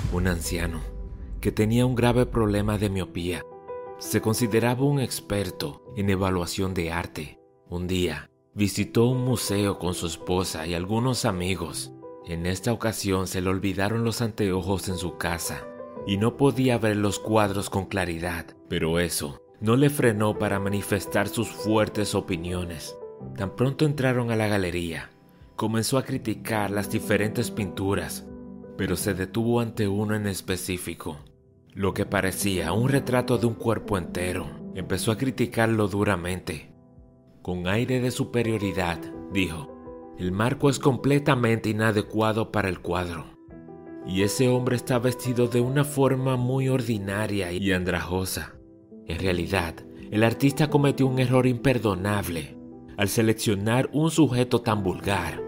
un anciano que tenía un grave problema de miopía. Se consideraba un experto en evaluación de arte. Un día visitó un museo con su esposa y algunos amigos. En esta ocasión se le olvidaron los anteojos en su casa y no podía ver los cuadros con claridad, pero eso no le frenó para manifestar sus fuertes opiniones. Tan pronto entraron a la galería, comenzó a criticar las diferentes pinturas, pero se detuvo ante uno en específico, lo que parecía un retrato de un cuerpo entero. Empezó a criticarlo duramente. Con aire de superioridad, dijo: «El marco es completamente inadecuado para el cuadro. Y ese hombre está vestido de una forma muy ordinaria y andrajosa. En realidad, el artista cometió un error imperdonable al seleccionar un sujeto tan vulgar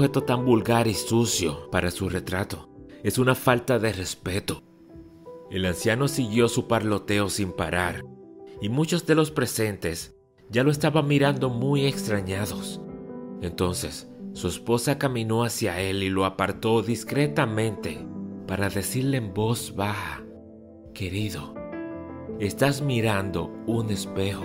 y sucio para su retrato. Es una falta de respeto». El anciano siguió su parloteo sin parar, y muchos de los presentes ya lo estaban mirando muy extrañados. Entonces, su esposa caminó hacia él y lo apartó discretamente para decirle en voz baja: «Querido, estás mirando un espejo».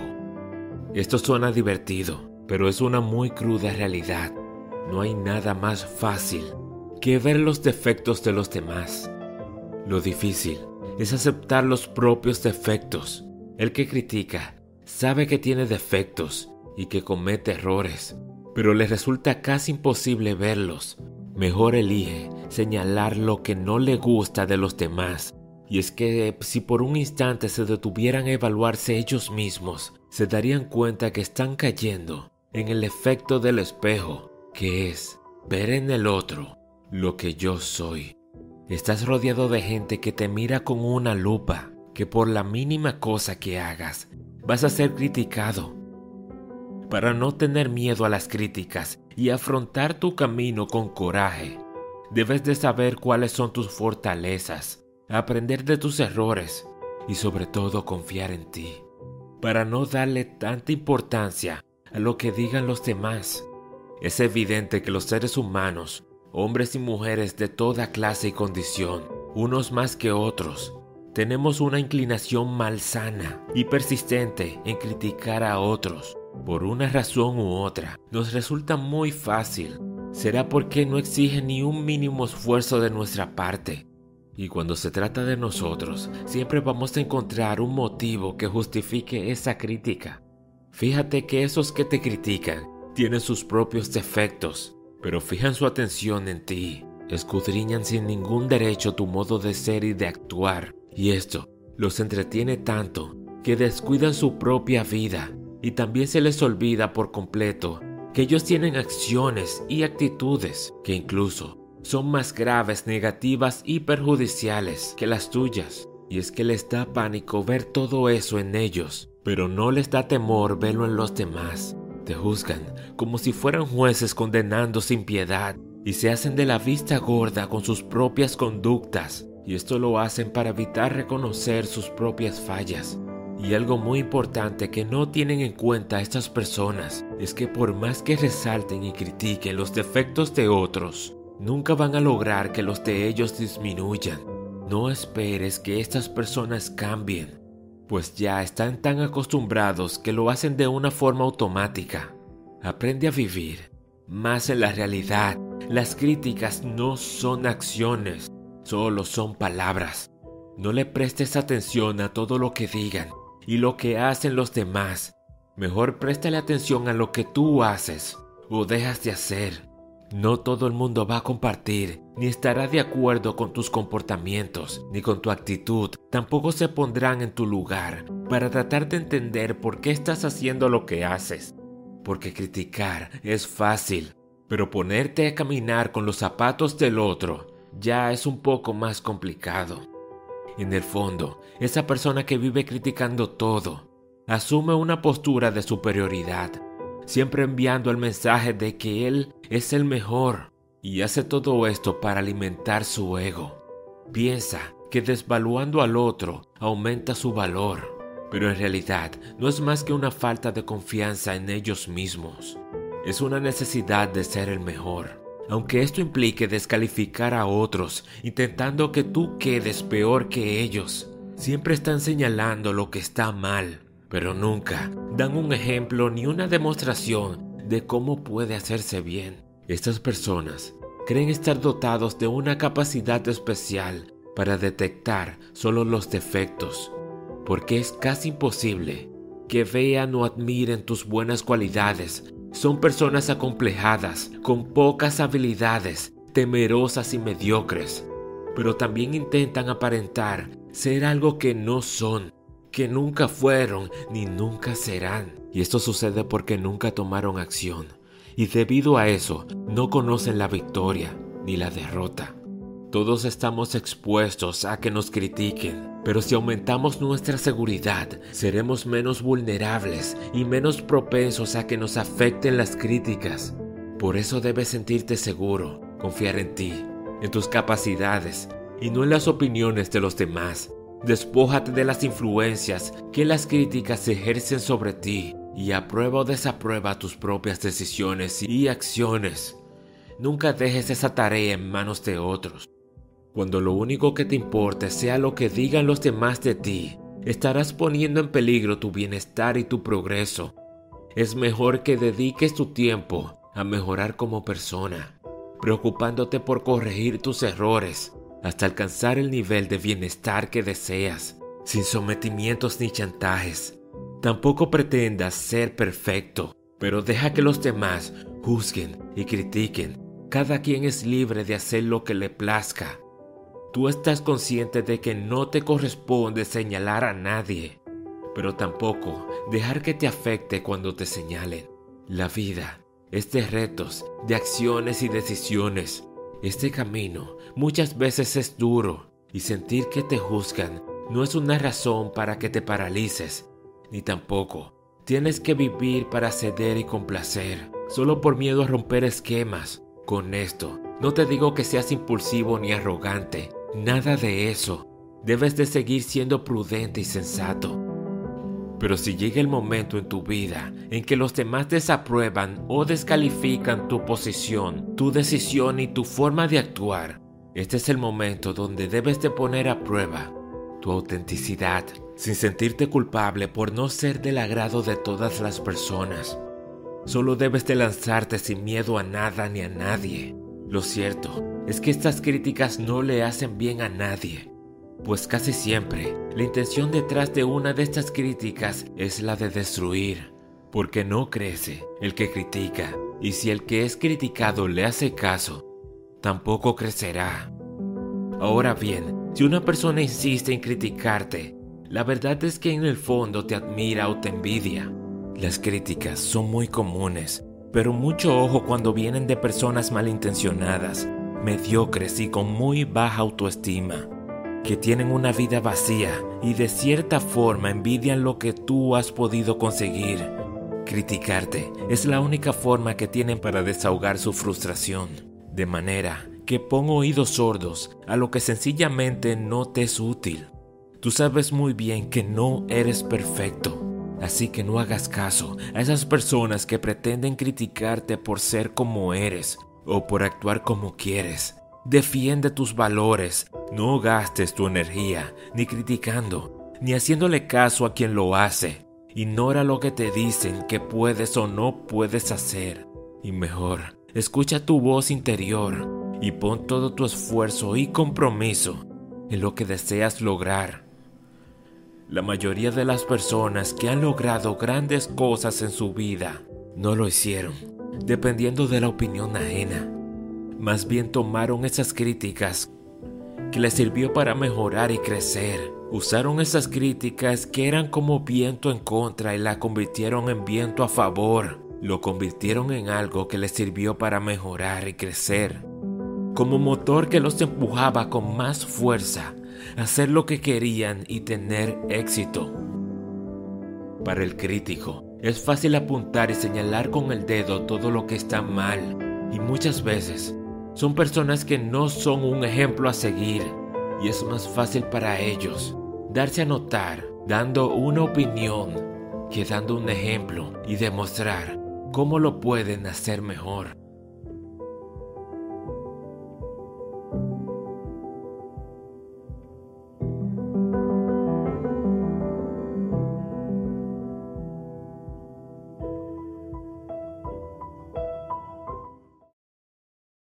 Esto suena divertido, pero es una muy cruda realidad. No hay nada más fácil que ver los defectos de los demás. Lo difícil es aceptar los propios defectos. El que critica sabe que tiene defectos y que comete errores, pero le resulta casi imposible verlos. Mejor elige señalar lo que no le gusta de los demás. Y es que si por un instante se detuvieran a evaluarse ellos mismos, se darían cuenta que están cayendo en el efecto del espejo, que es ver en el otro lo que yo soy. Estás rodeado de gente que te mira con una lupa, que por la mínima cosa que hagas vas a ser criticado. Para no tener miedo a las críticas y afrontar tu camino con coraje, debes de saber cuáles son tus fortalezas, aprender de tus errores y sobre todo confiar en ti, para no darle tanta importancia a lo que digan los demás. Es evidente que los seres humanos, hombres y mujeres de toda clase y condición, unos más que otros, tenemos una inclinación malsana y persistente en criticar a otros. Por una razón u otra, nos resulta muy fácil. Será porque no exige ni un mínimo esfuerzo de nuestra parte. Y cuando se trata de nosotros, siempre vamos a encontrar un motivo que justifique esa crítica. Fíjate que esos que te critican tienen sus propios defectos, pero fijan su atención en ti. Escudriñan sin ningún derecho tu modo de ser y de actuar. Y esto los entretiene tanto que descuidan su propia vida. Y también se les olvida por completo que ellos tienen acciones y actitudes que incluso son más graves, negativas y perjudiciales que las tuyas. Y es que les da pánico ver todo eso en ellos, pero no les da temor verlo en los demás. Te juzgan como si fueran jueces condenando sin piedad y se hacen de la vista gorda con sus propias conductas. Y esto lo hacen para evitar reconocer sus propias fallas. Y algo muy importante que no tienen en cuenta estas personas es que por más que resalten y critiquen los defectos de otros, nunca van a lograr que los de ellos disminuyan. No esperes que estas personas cambien, pues ya están tan acostumbrados que lo hacen de una forma automática. Aprende a vivir más en la realidad. Las críticas no son acciones, solo son palabras. No le prestes atención a todo lo que digan y lo que hacen los demás. Mejor préstale atención a lo que tú haces o dejas de hacer. No todo el mundo va a compartir ni estará de acuerdo con tus comportamientos ni con tu actitud. Tampoco se pondrán en tu lugar para tratar de entender por qué estás haciendo lo que haces. Porque criticar es fácil, pero ponerte a caminar con los zapatos del otro ya es un poco más complicado. En el fondo, esa persona que vive criticando todo asume una postura de superioridad, siempre enviando el mensaje de que él es el mejor, y hace todo esto para alimentar su ego. Piensa que desvaluando al otro aumenta su valor, pero en realidad no es más que una falta de confianza en ellos mismos. Es una necesidad de ser el mejor. aunque esto implique descalificar a otros, intentando que tú quedes peor que ellos. Siempre están señalando lo que está mal, pero nunca dan un ejemplo ni una demostración de cómo puede hacerse bien. Estas personas creen estar dotados de una capacidad especial para detectar solo los defectos, porque es casi imposible que vean o admiren tus buenas cualidades. Son personas acomplejadas, con pocas habilidades, temerosas y mediocres, pero también intentan aparentar ser algo que no son, que nunca fueron ni nunca serán. Y esto sucede porque nunca tomaron acción, y debido a eso no conocen la victoria ni la derrota. Todos estamos expuestos a que nos critiquen, pero si aumentamos nuestra seguridad, seremos menos vulnerables y menos propensos a que nos afecten las críticas. Por eso debes sentirte seguro, confiar en ti, en tus capacidades y no en las opiniones de los demás. Despójate de las influencias que las críticas ejercen sobre ti y aprueba o desaprueba tus propias decisiones y acciones. Nunca dejes esa tarea en manos de otros. Cuando lo único que te importe sea lo que digan los demás de ti, estarás poniendo en peligro tu bienestar y tu progreso. Es mejor que dediques tu tiempo a mejorar como persona, preocupándote por corregir tus errores hasta alcanzar el nivel de bienestar que deseas, sin sometimientos ni chantajes. Tampoco pretendas ser perfecto, pero deja que los demás juzguen y critiquen. Cada quien es libre de hacer lo que le plazca. Tú estás consciente de que no te corresponde señalar a nadie, pero tampoco dejar que te afecte cuando te señalen. La vida es de retos, de acciones y decisiones. Este camino muchas veces es duro y sentir que te juzgan no es una razón para que te paralices, ni tampoco tienes que vivir para ceder y complacer, solo por miedo a romper esquemas. Con esto, no te digo que seas impulsivo ni arrogante, nada de eso. Debes de seguir siendo prudente y sensato. Pero si llega el momento en tu vida en que los demás desaprueban o descalifican tu posición, tu decisión y tu forma de actuar, este es el momento donde debes de poner a prueba tu autenticidad, sin sentirte culpable por no ser del agrado de todas las personas. Solo debes de lanzarte sin miedo a nada ni a nadie. Lo cierto es que estas críticas no le hacen bien a nadie, pues casi siempre la intención detrás de una de estas críticas es la de destruir, porque no crece el que critica, y si el que es criticado le hace caso, tampoco crecerá. Ahora bien, si una persona insiste en criticarte, la verdad es que en el fondo te admira o te envidia. Las críticas son muy comunes, pero mucho ojo cuando vienen de personas malintencionadas, mediocres y con muy baja autoestima, que tienen una vida vacía y de cierta forma envidian lo que tú has podido conseguir. Criticarte es la única forma que tienen para desahogar su frustración, de manera que pon oídos sordos a lo que sencillamente no te es útil. Tú sabes muy bien que no eres perfecto, así que no hagas caso a esas personas que pretenden criticarte por ser como eres o por actuar como quieres. Defiende tus valores, no gastes tu energía ni criticando, ni haciéndole caso a quien lo hace. Ignora lo que te dicen que puedes o no puedes hacer. Y mejor, escucha tu voz interior y pon todo tu esfuerzo y compromiso en lo que deseas lograr. La mayoría de las personas que han logrado grandes cosas en su vida no lo hicieron dependiendo de la opinión ajena. Más bien tomaron esas críticas que les sirvió para mejorar y crecer. Usaron esas críticas que eran como viento en contra y la convirtieron en viento a favor. Lo convirtieron en algo que les sirvió para mejorar y crecer, como motor que los empujaba con más fuerza a hacer lo que querían y tener éxito. Para el crítico, es fácil apuntar y señalar con el dedo todo lo que está mal, y muchas veces son personas que no son un ejemplo a seguir, y es más fácil para ellos darse a notar dando una opinión que dando un ejemplo y demostrar cómo lo pueden hacer mejor.